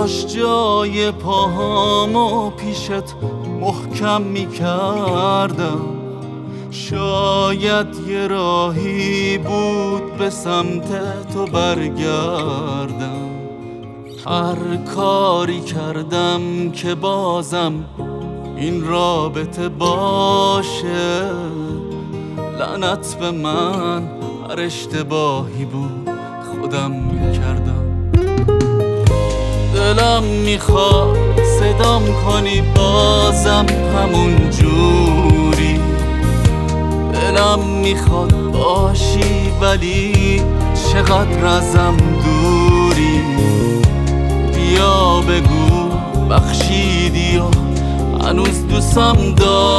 کاش جای پاهامو پیشت محکم میکردم، شاید یه راهی بود به سمت تو برگردم. هر کاری کردم که بازم این رابطه باشه، لعنت به من، هر اشتباهی بود خودم کردم. دلم میخواد صدام کنی بازم همون جوری، دلم میخواد باشی ولی چقدر ازم دوری. بیا بگو بخشیدی و هنوز دوستم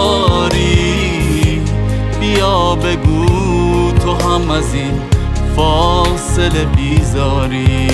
داری، بیا بگو تو هم از این فاصله بیزاری.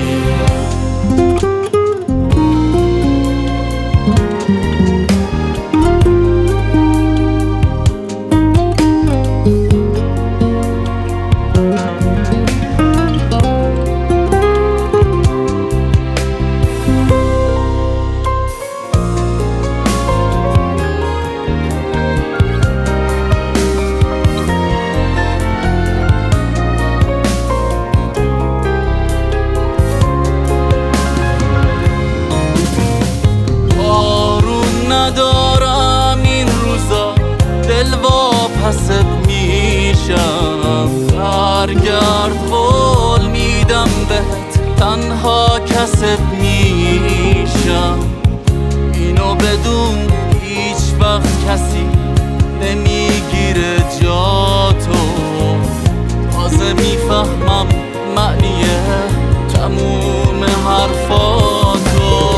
ندارم این روزا، دل واپست میشم. برگرد قول میدم بهت، تنها کست میشم. اینو بدون هیچ وقت کسی نمیگیره جاتو. تازه میفهمم معنی تموم حرفاتو.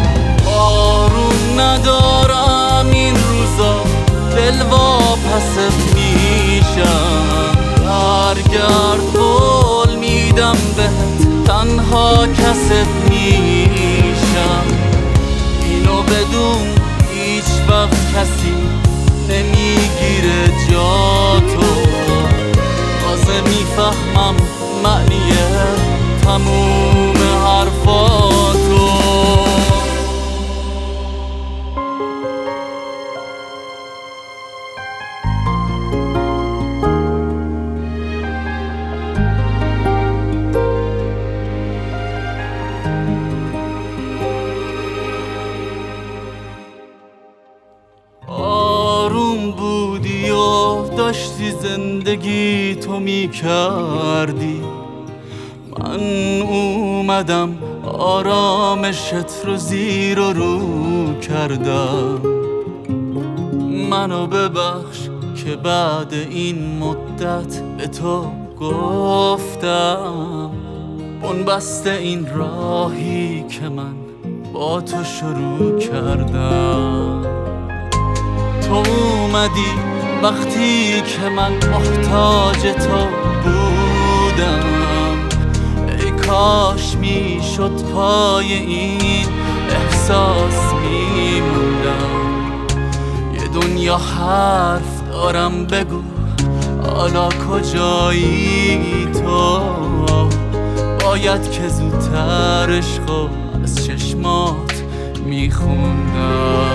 ندارم این روزا، دل واپست میشم. برگرد قول میدم بهت، تنها کست میشم. اینو بدون هیچ وقت کسی نمیگیره جاتو. تازه میفهمم معنی تموم حرفاتو. آروم بودی و داشتی زندگی تو می کردی، من اومدم آرامشت رو زیر و رو کردم. منو ببخش که بعد این مدت به تو گفتم، بنبسته این راهی که من با تو شروع کردم. تو اومدی وقتی که من محتاج تو بودم. ای کاش میشد پای این احساس میموندم. یه دنیا حرف دارم بگو حالا کجایی تو؟ باید که زودتر عشقو از چشمات میخوندم.